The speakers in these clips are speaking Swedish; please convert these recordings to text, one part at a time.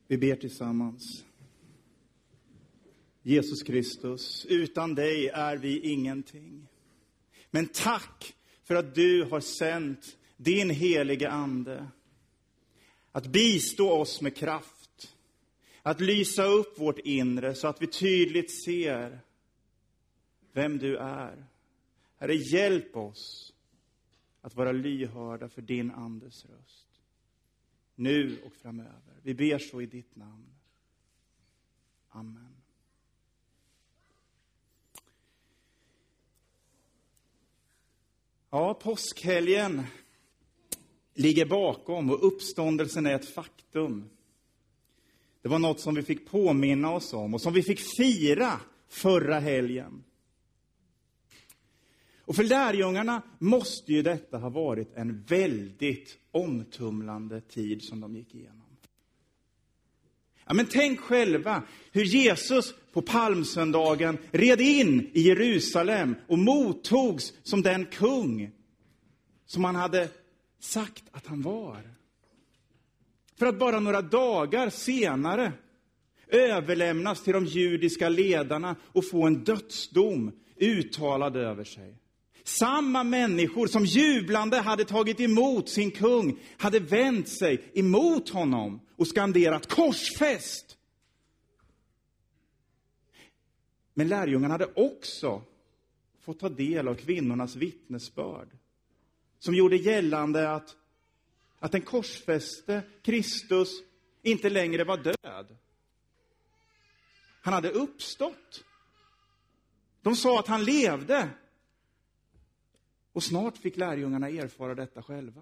Vi ber tillsammans. Jesus Kristus, utan dig är vi ingenting. Men tack för att du har sänt din heliga ande. Att bistå oss med kraft. Att lysa upp vårt inre så att vi tydligt ser vem du är. Herre, hjälp oss att vara lyhörda för din andes röst. Nu och framöver. Vi ber så i ditt namn. Amen. Ja, påskhelgen ligger bakom och uppståndelsen är ett faktum. Det var något som vi fick påminna oss om och som vi fick fira förra helgen. Och för lärjungarna måste ju detta ha varit en väldigt omtumlande tid som de gick igenom. Ja, men tänk själva hur Jesus på palmsöndagen red in i Jerusalem och mottogs som den kung som han hade sagt att han var. För att bara några dagar senare överlämnas till de judiska ledarna och få en dödsdom uttalad över sig. Samma människor som jublande hade tagit emot sin kung hade vänt sig emot honom och skanderat korsfäst. Men lärjungarna hade också fått ta del av kvinnornas vittnesbörd som gjorde gällande att den korsfäste Kristus inte längre var död. Han hade uppstått. De sa att han levde. Och snart fick lärjungarna erfara detta själva.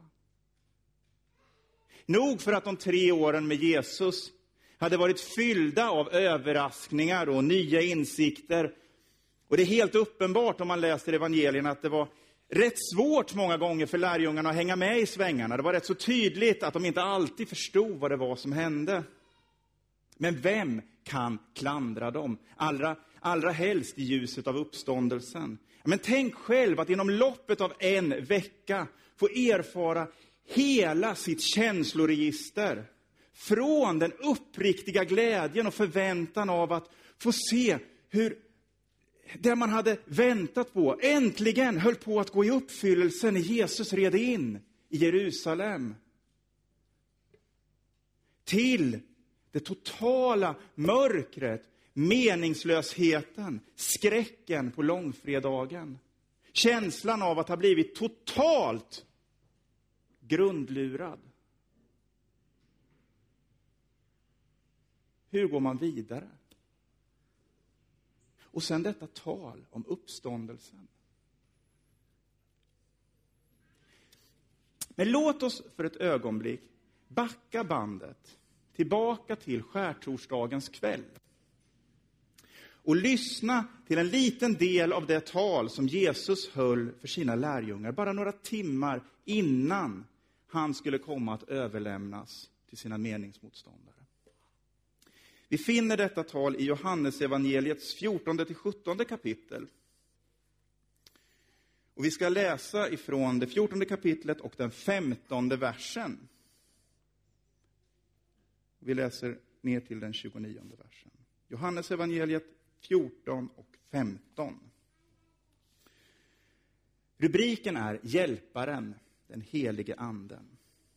Nog för att de 3 åren med Jesus hade varit fyllda av överraskningar och nya insikter. Och det är helt uppenbart om man läser evangelierna att det var rätt svårt många gånger för lärjungarna att hänga med i svängarna. Det var rätt så tydligt att de inte alltid förstod vad det var som hände. Men vem kan klandra dem? Allra helst i ljuset av uppståndelsen. Men tänk själv att inom loppet av en vecka få erfara hela sitt känsloregister. Från den uppriktiga glädjen och förväntan av att få se hur det man hade väntat på äntligen höll på att gå i uppfyllelse när Jesus red in i Jerusalem. Till det totala mörkret, meningslösheten, skräcken på långfredagen. Känslan av att ha blivit totalt grundlurad. Hur går man vidare? Och sen detta tal om uppståndelsen. Men låt oss för ett ögonblick backa bandet tillbaka till skärtorsdagens kväll. Och lyssna till en liten del av det tal som Jesus höll för sina lärjungar. Bara några timmar innan han skulle komma att överlämnas till sina meningsmotståndare. Vi finner detta tal i Johannes evangeliets 14-17 kapitel. Och vi ska läsa ifrån det 14 kapitlet och den 15 versen. Vi läser ner till den 29 versen. Johannes evangeliet 14 och 15. Rubriken är Hjälparen, den helige anden.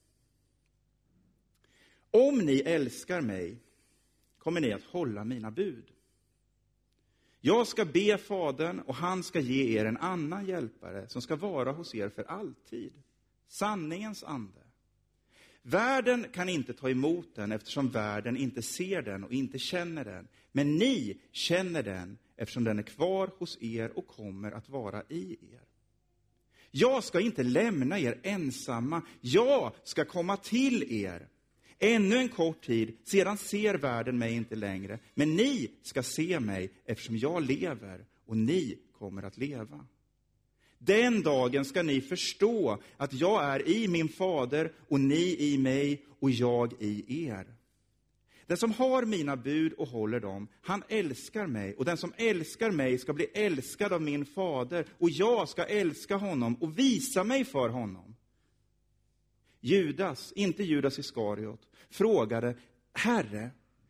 Om ni älskar mig kommer ni att hålla mina bud. Jag ska be Fadern och han ska ge er en annan hjälpare som ska vara hos er för alltid. Sanningens ande. Världen kan inte ta emot den eftersom världen inte ser den och inte känner den. Men ni känner den eftersom den är kvar hos er och kommer att vara i er. Jag ska inte lämna er ensamma. Jag ska komma till er. Ännu en kort tid, sedan ser världen mig inte längre. Men ni ska se mig eftersom jag lever och ni kommer att leva. Den dagen ska ni förstå att jag är i min fader och ni i mig och jag i er. Den som har mina bud och håller dem, han älskar mig. Och den som älskar mig ska bli älskad av min fader och jag ska älska honom och visa mig för honom. Judas, inte Judas Iskariot, frågade: Herre,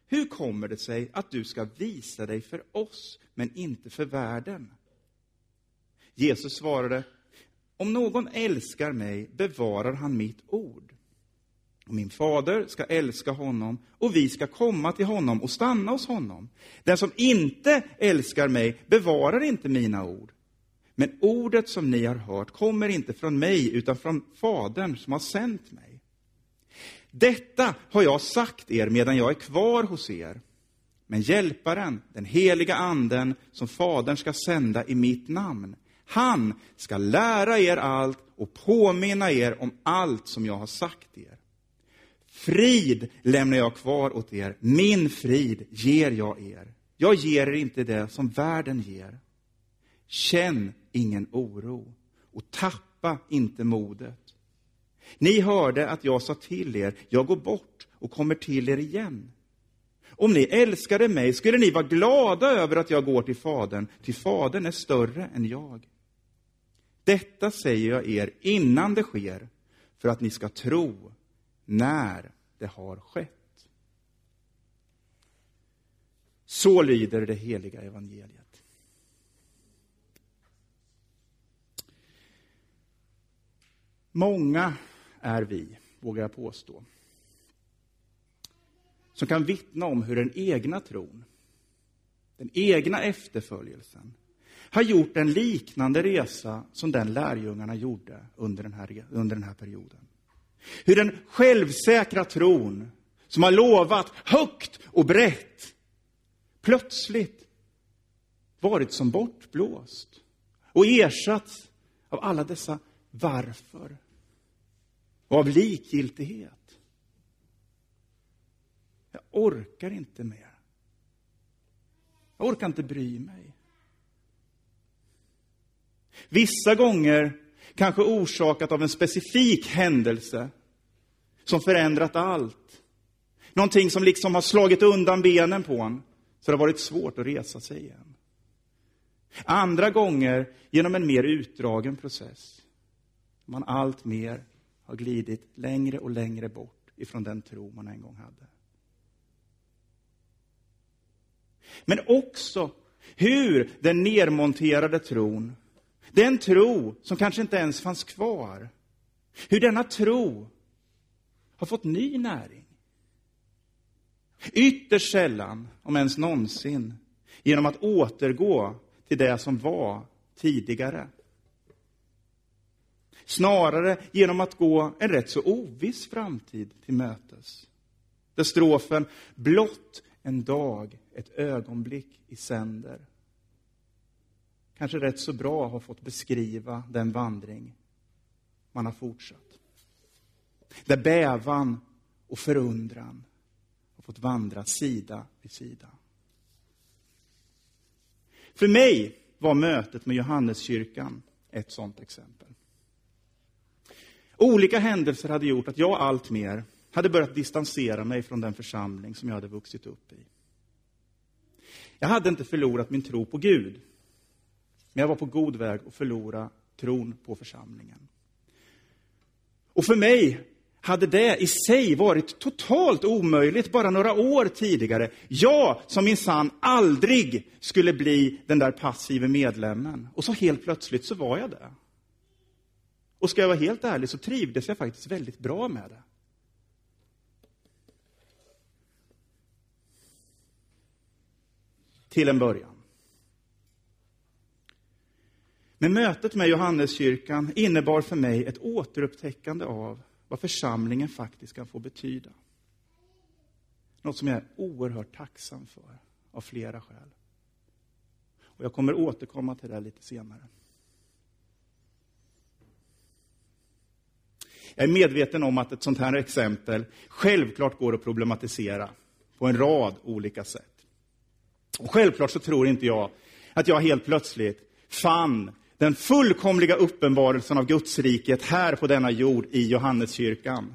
hur kommer det sig att du ska visa dig för oss, men inte för världen? Jesus svarade, om någon älskar mig bevarar han mitt ord. Och min fader ska älska honom och vi ska komma till honom och stanna hos honom. Den som inte älskar mig bevarar inte mina ord. Men ordet som ni har hört kommer inte från mig utan från Fadern som har sänt mig. Detta har jag sagt er medan jag är kvar hos er. Men hjälparen, den heliga anden som Fadern ska sända i mitt namn, han ska lära er allt och påminna er om allt som jag har sagt er. Frid lämnar jag kvar åt er, min frid ger jag er. Jag ger er inte det som världen ger. Känn ingen oro och tappa inte modet. Ni hörde att jag sa till er, jag går bort och kommer till er igen. Om ni älskade mig skulle ni vara glada över att jag går till Fadern, till Fadern är större än jag. Detta säger jag er innan det sker, för att ni ska tro när det har skett. Så lyder det heliga evangeliet. Många är vi, vågar jag påstå, som kan vittna om hur den egna tron, den egna efterföljelsen, har gjort en liknande resa som den lärjungarna gjorde under den här perioden. Hur den självsäkra tron, som har lovat högt och brett, plötsligt varit som bortblåst och ersatts av alla dessa varför och av likgiltighet. Jag orkar inte mer. Jag orkar inte bry mig. Vissa gånger kanske orsakat av en specifik händelse som förändrat allt. Någonting som liksom har slagit undan benen på en, så det har varit svårt att resa sig igen. Andra gånger genom en mer utdragen process. Man allt mer har glidit längre och längre bort ifrån den tro man en gång hade. Men också hur den nedmonterade tron, den tro som kanske inte ens fanns kvar, hur denna tro har fått ny näring. Ytterst sällan, om ens någonsin, genom att återgå till det som var tidigare. Snarare genom att gå en rätt så oviss framtid till mötes. Där strofen blott en dag, ett ögonblick i sänder. Kanske rätt så bra har fått beskriva den vandring man har fortsatt. Där bävan och förundran har fått vandra sida vid sida. För mig var mötet med Johanneskyrkan ett sådant exempel. Olika händelser hade gjort att jag allt mer hade börjat distansera mig från den församling som jag hade vuxit upp i. Jag hade inte förlorat min tro på Gud, men jag var på god väg att förlora tron på församlingen. Och för mig hade det i sig varit totalt omöjligt bara några år tidigare. Jag som minsann aldrig skulle bli den där passiva medlemmen. Och så helt plötsligt så var jag det. Och ska jag vara helt ärlig så trivdes jag faktiskt väldigt bra med det. Till en början. Men mötet med Johanneskyrkan innebar för mig ett återupptäckande av vad församlingen faktiskt kan få betyda. Något som jag är oerhört tacksam för av flera skäl. Och jag kommer återkomma till det lite senare. Jag är medveten om att ett sånt här exempel självklart går att problematisera på en rad olika sätt. Och självklart så tror inte jag att jag helt plötsligt fann den fullkomliga uppenbarelsen av Guds riket här på denna jord i Johanneskyrkan.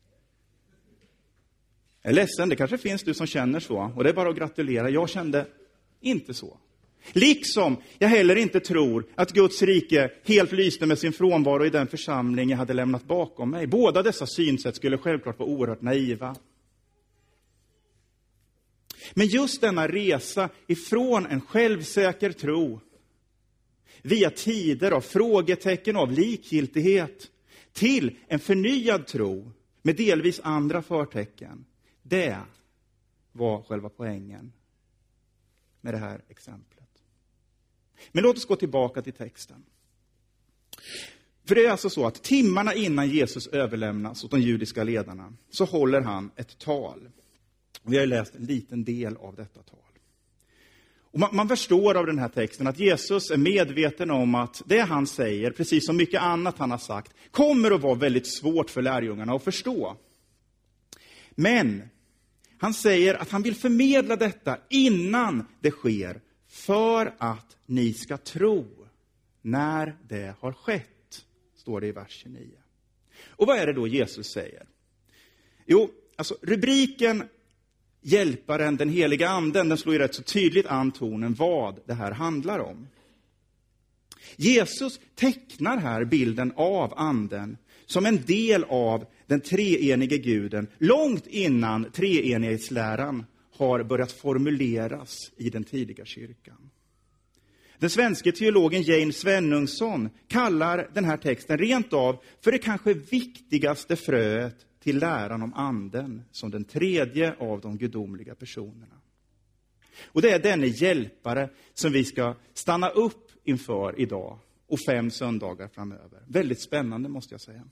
Jag är ledsen, det kanske finns du som känner så. Och det är bara att gratulera. Jag kände inte så. Liksom jag heller inte tror att Guds rike helt lyste med sin frånvaro i den församling jag hade lämnat bakom mig. Båda dessa synsätt skulle självklart vara oerhört naiva. Men just denna resa ifrån en självsäker tro, via tider av frågetecken och av likgiltighet, till en förnyad tro med delvis andra förtecken. Det var själva poängen med det här exemplet. Men låt oss gå tillbaka till texten. För det är alltså så att timmarna innan Jesus överlämnas åt de judiska ledarna så håller han ett tal. Vi har läst en liten del av detta tal. Och man förstår av den här texten att Jesus är medveten om att det han säger, precis som mycket annat han har sagt, kommer att vara väldigt svårt för lärjungarna att förstå. Men han säger att han vill förmedla detta innan det sker, för att ni ska tro när det har skett, står det i vers 29. Och vad är det då Jesus säger? Jo, alltså rubriken Hjälparen, den heliga anden, den slår ju rätt så tydligt an tonen vad det här handlar om. Jesus tecknar här bilden av anden som en del av den treenige guden, långt innan treenighetsläran har börjat formuleras i den tidiga kyrkan. Den svenske teologen James Svenungsson kallar den här texten rent av för det kanske viktigaste fröet till läran om anden som den tredje av de gudomliga personerna. Och det är denne hjälpare som vi ska stanna upp inför idag och 5 söndagar framöver. Väldigt spännande måste jag säga.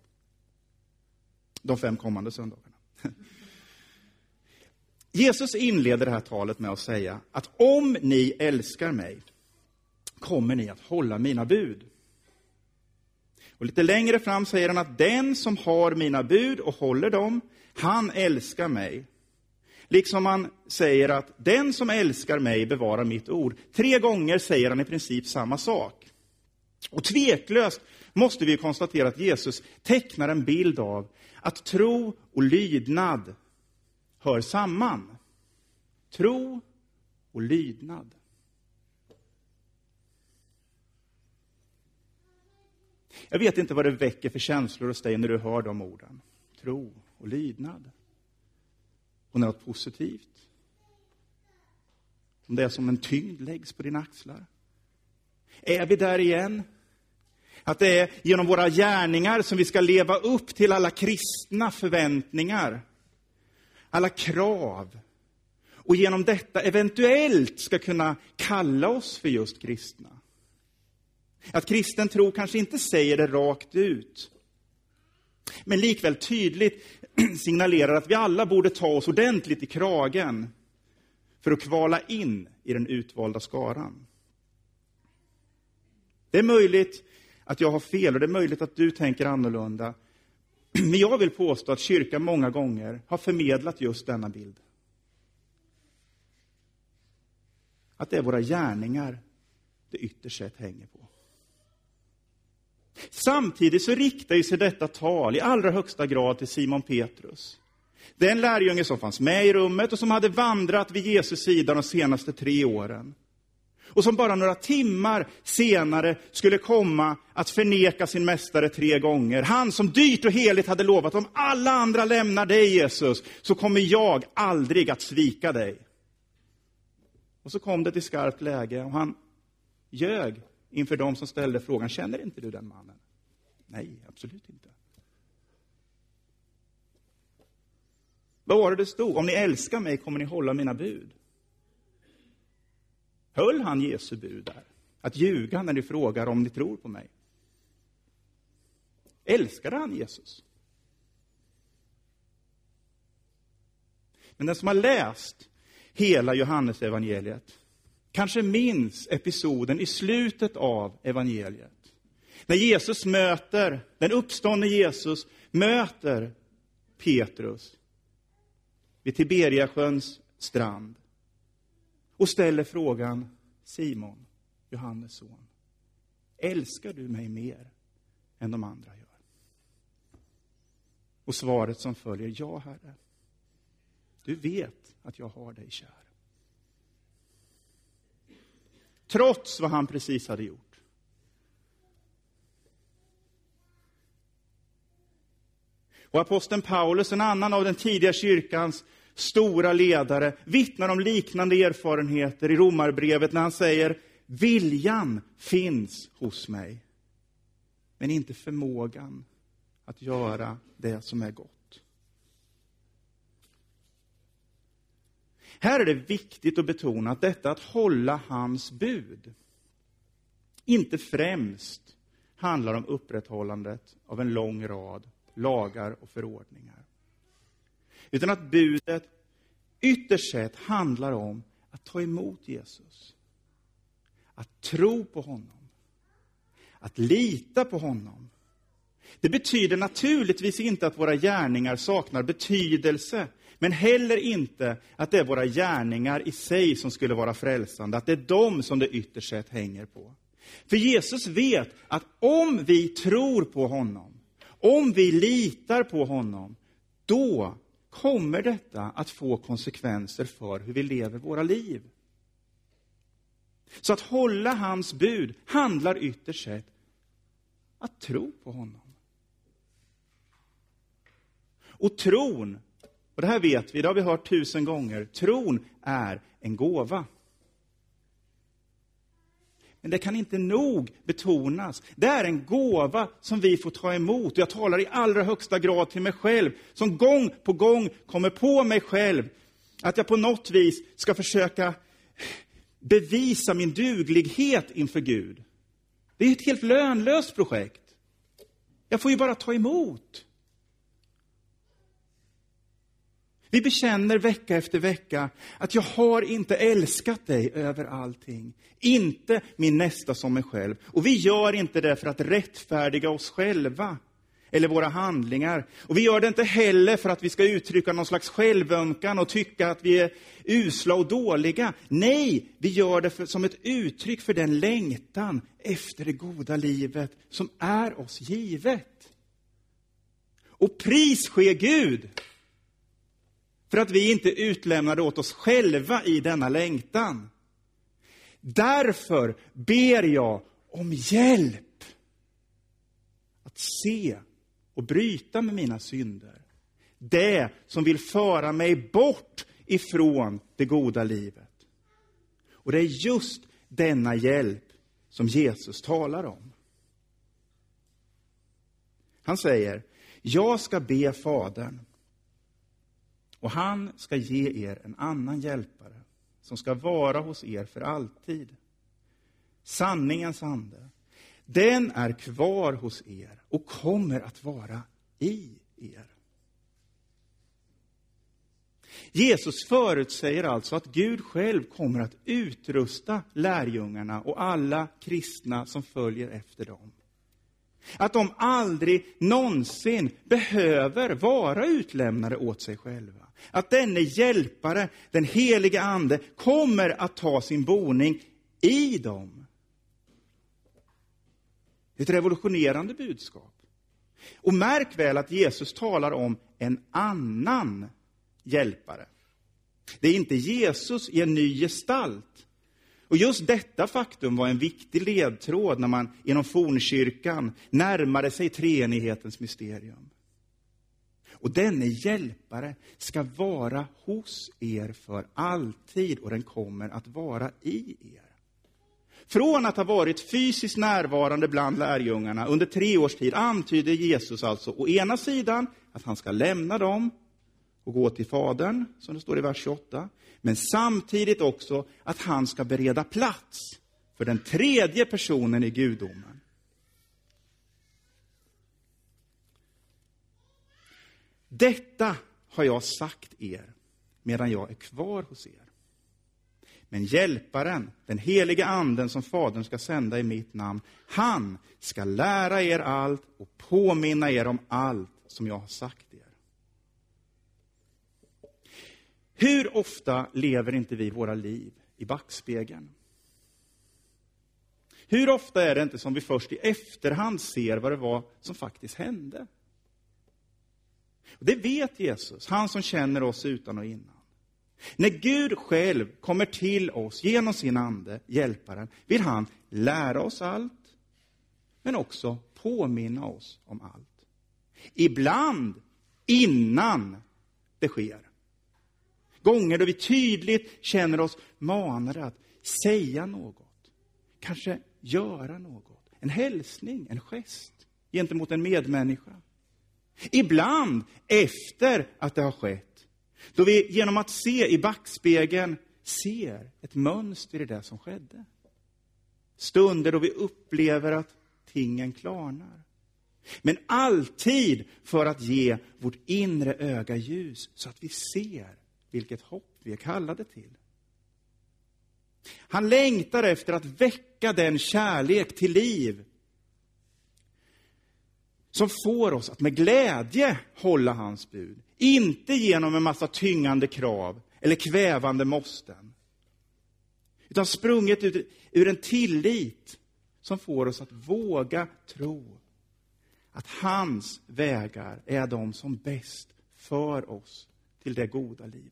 De 5 kommande söndagarna. Jesus inleder det här talet med att säga att om ni älskar mig kommer ni att hålla mina bud. Och lite längre fram säger han att den som har mina bud och håller dem, han älskar mig. Liksom han säger att den som älskar mig bevarar mitt ord. 3 gånger säger han i princip samma sak. Och tveklöst måste vi konstatera att Jesus tecknar en bild av att tro och lydnad hör samman. Tro och lydnad. Jag vet inte vad det väcker för känslor hos dig när du hör de orden. Tro och lydnad. Och något positivt. Om det är som en tyngd läggs på dina axlar. Är vi där igen? Att det är genom våra gärningar som vi ska leva upp till alla kristna förväntningar. Alla krav. Och genom detta eventuellt ska kunna kalla oss för just kristna. Att kristen tro kanske inte säger det rakt ut. Men likväl tydligt signalerar att vi alla borde ta oss ordentligt i kragen för att kvala in i den utvalda skaran. Det är möjligt att jag har fel och det är möjligt att du tänker annorlunda. Men jag vill påstå att kyrkan många gånger har förmedlat just denna bild. Att det är våra gärningar det ytterst sett hänger på. Samtidigt så riktar ju sig detta tal i allra högsta grad till Simon Petrus. Den lärjunge som fanns med i rummet och som hade vandrat vid Jesus sida de senaste 3 åren. Och som bara några timmar senare skulle komma att förneka sin mästare 3 gånger. Han som dyrt och heligt hade lovat, om alla andra lämnar dig Jesus, så kommer jag aldrig att svika dig. Och så kom det till skarpt läge och han ljög inför de som ställde frågan, känner inte du den mannen? Nej, absolut inte. Vad var det stod? Om ni älskar mig kommer ni hålla mina bud. Höll han Jesu bud där? Att ljuga när ni frågar om ni tror på mig? Älskade han Jesus? Men den som har läst hela Johannes evangeliet kanske minns episoden i slutet av evangeliet. När Jesus möter, den uppståndne Jesus möter Petrus vid Tiberiasjöns strand. Och ställer frågan, Simon, Johannes son, älskar du mig mer än de andra gör? Och svaret som följer, ja Herre, du vet att jag har dig kär. Trots vad han precis hade gjort. Och aposteln Paulus, en annan av den tidiga kyrkans stora ledare, vittnar om liknande erfarenheter i Romarbrevet när han säger: viljan finns hos mig, men inte förmågan att göra det som är gott. Här är det viktigt att betona att detta att hålla hans bud inte främst handlar om upprätthållandet av en lång rad lagar och förordningar. Utan att budet ytterst sett handlar om att ta emot Jesus. Att tro på honom. Att lita på honom. Det betyder naturligtvis inte att våra gärningar saknar betydelse. Men heller inte att det är våra gärningar i sig som skulle vara frälsande. Att det är dem som det ytterst sett hänger på. För Jesus vet att om vi tror på honom, om vi litar på honom, då kommer detta att få konsekvenser för hur vi lever våra liv. Så att hålla hans bud handlar ytterst sett att tro på honom. Och tron, och det här vet vi, det har vi hört 1000 gånger, tron är en gåva. Men det kan inte nog betonas. Det är en gåva som vi får ta emot. Jag talar i allra högsta grad till mig själv. Som gång på gång kommer på mig själv. Att jag på något vis ska försöka bevisa min duglighet inför Gud. Det är ett helt lönlöst projekt. Jag får ju bara ta emot. Vi bekänner vecka efter vecka att jag har inte älskat dig över allting. Inte min nästa som mig själv. Och vi gör inte det för att rättfärdiga oss själva eller våra handlingar. Och vi gör det inte heller för att vi ska uttrycka någon slags självömkan och tycka att vi är usla och dåliga. Nej, vi gör det som ett uttryck för den längtan efter det goda livet som är oss givet. Och pris ske Gud för att vi inte utlämnade åt oss själva i denna längtan. Därför ber jag om hjälp att se och bryta med mina synder. Det som vill föra mig bort ifrån det goda livet. Och det är just denna hjälp som Jesus talar om. Han säger: jag ska be Fadern. Och han ska ge er en annan hjälpare som ska vara hos er för alltid. Sanningens ande. Den är kvar hos er och kommer att vara i er. Jesus förutsäger alltså att Gud själv kommer att utrusta lärjungarna och alla kristna som följer efter dem. Att de aldrig någonsin behöver vara utlämnade åt sig själva. Att denne hjälpare, den helige ande, kommer att ta sin boning i dem. Ett revolutionerande budskap. Och märk väl att Jesus talar om en annan hjälpare. Det är inte Jesus i en ny gestalt. Och just detta faktum var en viktig ledtråd när man inom fornkyrkan närmade sig treenighetens mysterium. Och denne hjälpare ska vara hos er för alltid, och den kommer att vara i er. Från att ha varit fysiskt närvarande bland lärjungarna under 3 års tid antyder Jesus alltså å ena sidan att han ska lämna dem och gå till Fadern, som det står i vers 28. Men samtidigt också att han ska bereda plats för den tredje personen i gudomen. Detta har jag sagt er medan jag är kvar hos er. Men hjälparen, den heliga anden som Fadern ska sända i mitt namn, han ska lära er allt och påminna er om allt som jag har sagt er. Hur ofta lever inte vi våra liv i backspegeln? Hur ofta är det inte som vi först i efterhand ser vad det var som faktiskt hände? Och det vet Jesus, han som känner oss utan och innan. När Gud själv kommer till oss genom sin ande, hjälparen, vill han lära oss allt, men också påminna oss om allt. Ibland innan det sker. Gånger då vi tydligt känner oss manade att säga något. Kanske göra något. En hälsning, en gest gentemot en medmänniska. Ibland efter att det har skett. Då vi genom att se i backspegeln ser ett mönster i det som skedde. Stunder då vi upplever att tingen klarnar. Men alltid för att ge vårt inre öga ljus så att vi ser vilket hopp vi är kallade till. Han längtar efter att väcka den kärlek till liv som får oss att med glädje hålla hans bud. Inte genom en massa tyngande krav eller kvävande måsten. Utan sprunget ur en tillit som får oss att våga tro att hans vägar är de som bäst för oss till det goda livet.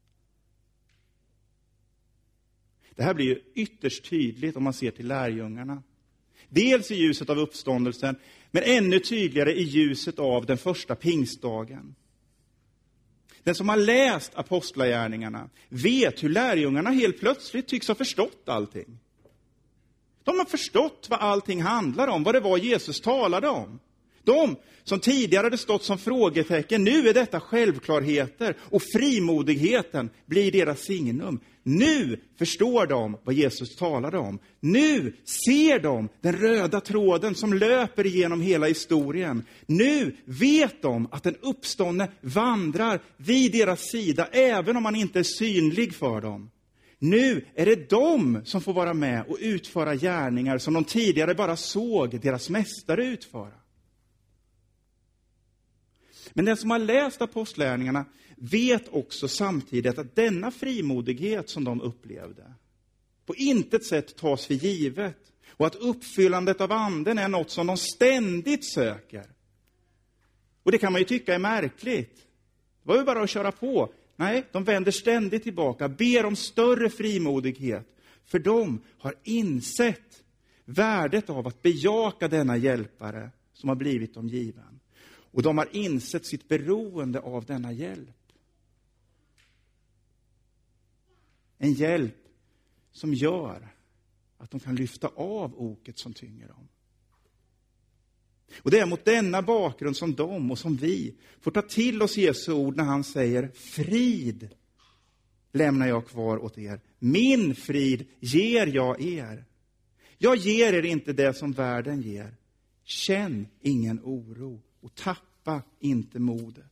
Det här blir ju ytterst tydligt om man ser till lärjungarna. Dels i ljuset av uppståndelsen, men ännu tydligare i ljuset av den första pingstdagen. Den som har läst apostlagärningarna vet hur lärjungarna helt plötsligt tycks ha förstått allting. De har förstått vad allting handlar om, vad det var Jesus talade om. De som tidigare hade stått som frågetecken, nu är detta självklarheter och frimodigheten blir deras signum. Nu förstår de vad Jesus talade om. Nu ser de den röda tråden som löper igenom hela historien. Nu vet de att den uppståndne vandrar vid deras sida även om han inte är synlig för dem. Nu är det de som får vara med och utföra gärningar som de tidigare bara såg deras mästare utföra. Men den som har läst apostlagärningarna vet också samtidigt att denna frimodighet som de upplevde på intet sätt tas för givet. Och att uppfyllandet av anden är något som de ständigt söker. Och det kan man ju tycka är märkligt. Det var ju bara att köra på. Nej, de vänder ständigt tillbaka, ber om större frimodighet. För de har insett värdet av att bejaka denna hjälpare som har blivit dem given. Och de har insett sitt beroende av denna hjälp. En hjälp som gör att de kan lyfta av oket som tynger dem. Och det är mot denna bakgrund som de och som vi får ta till oss Jesu ord när han säger: frid lämnar jag kvar åt er. Min frid ger jag er. Jag ger er inte det som världen ger. Känn ingen oro och tappa inte modet.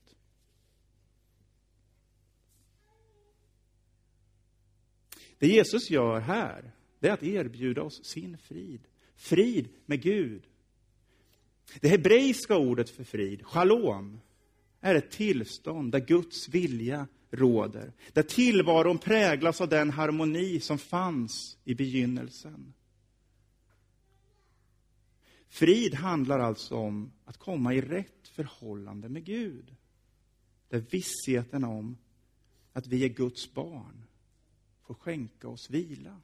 Det Jesus gör här, det är att erbjuda oss sin frid. Frid med Gud. Det hebreiska ordet för frid, shalom, är ett tillstånd där Guds vilja råder. Där tillvaron präglas av den harmoni som fanns i begynnelsen. Frid handlar alltså om att komma i rätt förhållande med Gud. Där vissheten om att vi är Guds barn får skänka oss vila.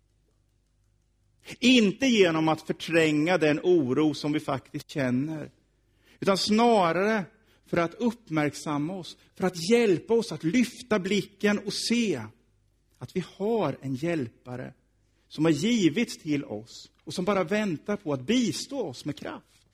Inte genom att förtränga den oro som vi faktiskt känner. Utan snarare för att uppmärksamma oss. För att hjälpa oss att lyfta blicken och se att vi har en hjälpare som har givits till oss. Och som bara väntar på att bistå oss med kraft.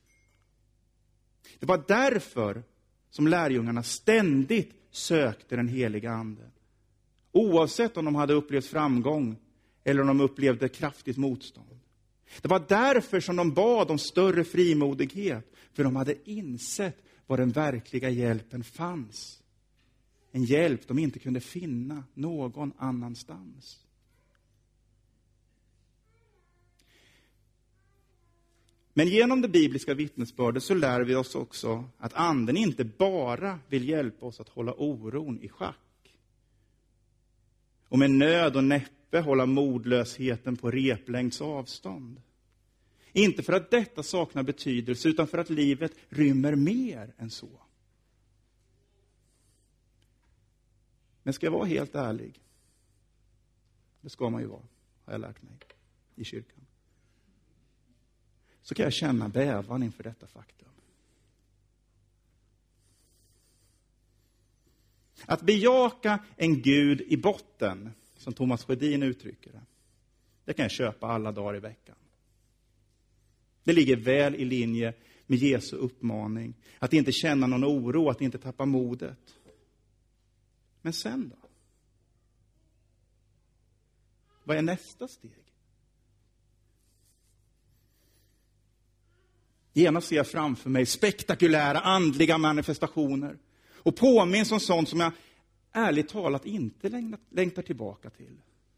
Det var därför som lärjungarna ständigt sökte den heliga anden. Oavsett om de hade upplevt framgång eller om de upplevde kraftigt motstånd. Det var därför som de bad om större frimodighet. För de hade insett var den verkliga hjälpen fanns. En hjälp de inte kunde finna någon annanstans. Men genom det bibliska vittnesbördet så lär vi oss också att anden inte bara vill hjälpa oss att hålla oron i schack. Och med nöd och näppe hålla modlösheten på replängds avstånd. Inte för att detta saknar betydelse utan för att livet rymmer mer än så. Men ska jag vara helt ärlig, det ska man ju vara, har jag lärt mig i kyrkan. Så kan jag känna bävan inför detta faktum. Att bejaka en Gud i botten, som Thomas Sjödin uttrycker det, det kan jag köpa alla dagar i veckan. Det ligger väl i linje med Jesu uppmaning. Att inte känna någon oro, att inte tappa modet. Men sen då? Vad är nästa steg? Genast ser jag framför mig spektakulära andliga manifestationer. Och påminns om sånt som jag ärligt talat inte längtar tillbaka till.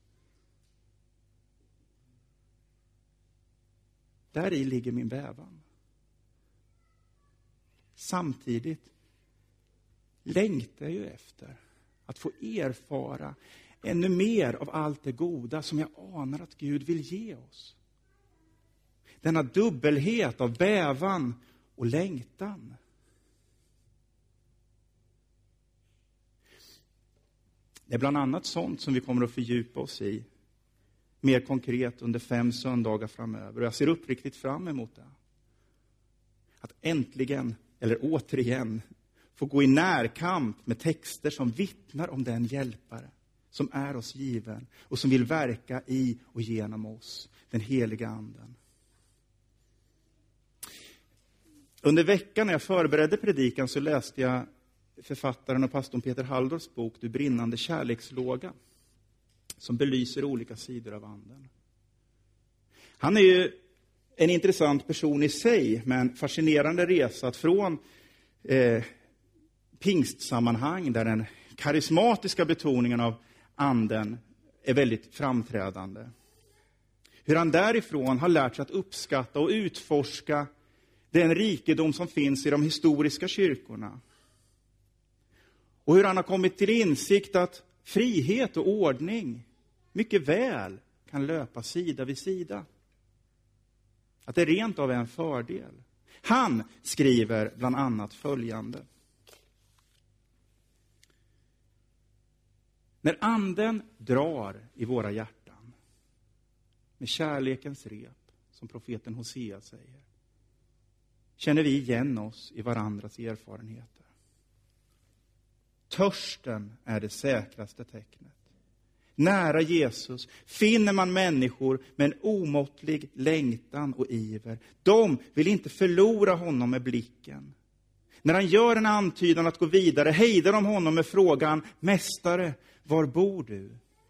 Där i ligger min bävan. Samtidigt längtar jag ju efter att få erfara ännu mer av allt det goda som jag anar att Gud vill ge oss. Denna dubbelhet av bävan och längtan. Det är bland annat sånt som vi kommer att fördjupa oss i mer konkret under 5 söndagar framöver. Och jag ser uppriktigt fram emot det. Att äntligen, eller återigen, få gå i närkamp med texter som vittnar om den hjälpare som är oss given och som vill verka i och genom oss, den heliga anden. Under veckan när jag förberedde predikan så läste jag författaren och pastorn Peter Halldorfs bok Du brinnande kärlekslåga, som belyser olika sidor av anden. Han är ju en intressant person i sig, med en fascinerande resa från pingstsammanhang där den karismatiska betoningen av anden är väldigt framträdande. Hur han därifrån har lärt sig att uppskatta och utforska den rikedom som finns i de historiska kyrkorna. Och hur han har kommit till insikt att frihet och ordning mycket väl kan löpa sida vid sida. Att det rent av är en fördel. Han skriver bland annat följande. När anden drar i våra hjärtan med kärlekens rep, som profeten Hosea säger, känner vi igen oss i varandras erfarenheter. Törsten är det säkraste tecknet. Nära Jesus finner man människor med en omåttlig längtan och iver. De vill inte förlora honom med blicken. När han gör en antydan att gå vidare hejdar de honom med frågan: Mästare, var bor du?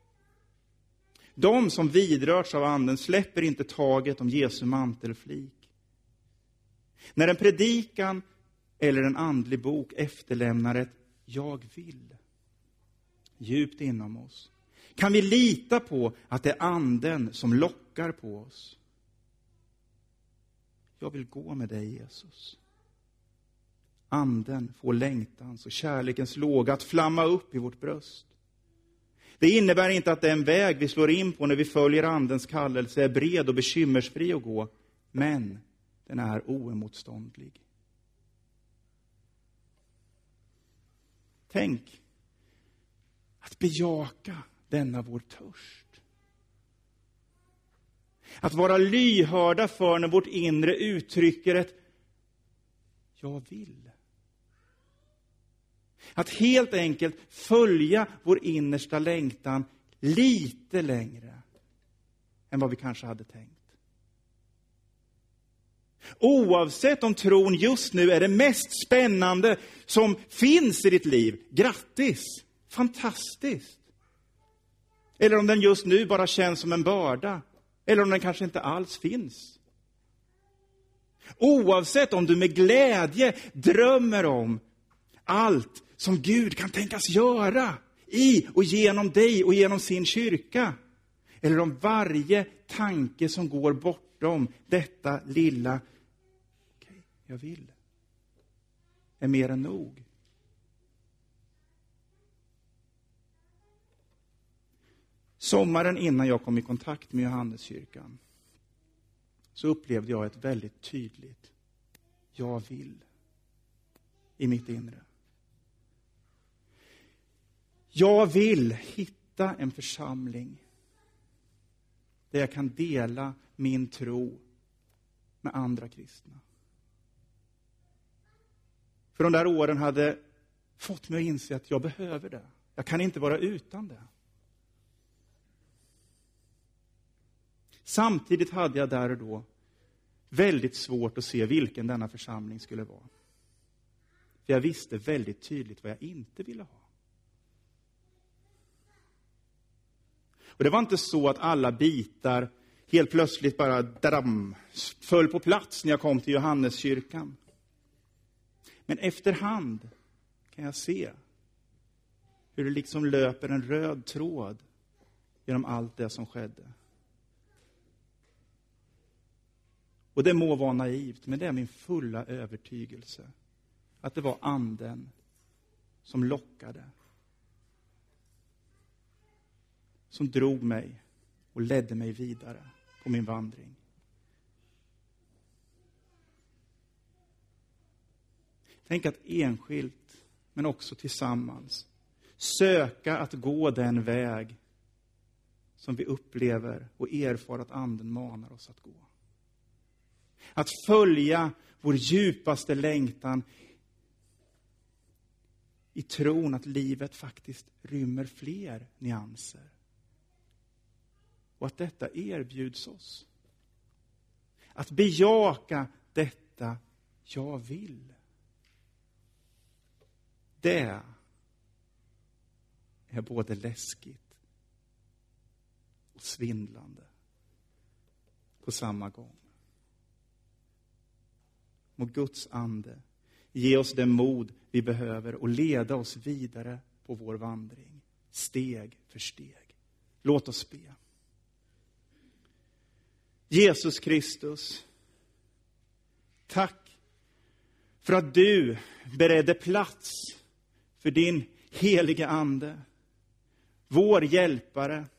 De som vidrörs av anden släpper inte taget om Jesu mantelflik. När en predikan eller en andlig bok efterlämnar ett jag vill djupt inom oss, kan vi lita på att det är anden som lockar på oss. Jag vill gå med dig, Jesus. Anden får längtans och kärlekens låga att flamma upp i vårt bröst. Det innebär inte att den väg vi slår in på när vi följer andens kallelse är bred och bekymmersfri att gå, men den är oemotståndlig. Tänk att bejaka denna vår törst. Att vara lyhörda för när vårt inre uttrycker ett jag vill. Att helt enkelt följa vår innersta längtan lite längre än vad vi kanske hade tänkt. Oavsett om tron just nu är det mest spännande som finns i ditt liv. Grattis! Fantastiskt! Eller om den just nu bara känns som en börda. Eller om den kanske inte alls finns. Oavsett om du med glädje drömmer om allt som Gud kan tänkas göra i och genom dig och genom sin kyrka. Eller om varje tanke som går bortom detta lilla jag vill är mer än nog. Sommaren innan jag kom i kontakt med Johanneskyrkan så upplevde jag ett väldigt tydligt jag vill i mitt inre. Jag vill hitta en församling där jag kan dela min tro med andra kristna. För de där åren hade fått mig att inse att jag behöver det. Jag kan inte vara utan det. Samtidigt hade jag där och då väldigt svårt att se vilken denna församling skulle vara. För jag visste väldigt tydligt vad jag inte ville ha. Och det var inte så att alla bitar helt plötsligt bara föll på plats när jag kom till Johanneskyrkan. Men efterhand kan jag se hur det liksom löper en röd tråd genom allt det som skedde. Och det må vara naivt, men det är min fulla övertygelse att det var anden som lockade. Som drog mig och ledde mig vidare på min vandring. Tänk att enskilt, men också tillsammans, söka att gå den väg som vi upplever och erfar att anden manar oss att gå. Att följa vår djupaste längtan i tron att livet faktiskt rymmer fler nyanser. Och att detta erbjuds oss. Att bejaka detta jag vill. Det är både läskigt och svindlande på samma gång. Må Guds ande ge oss det mod vi behöver och leda oss vidare på vår vandring. Steg för steg. Låt oss be. Jesus Kristus, tack för att du beredde plats för din heliga ande. Vår hjälpare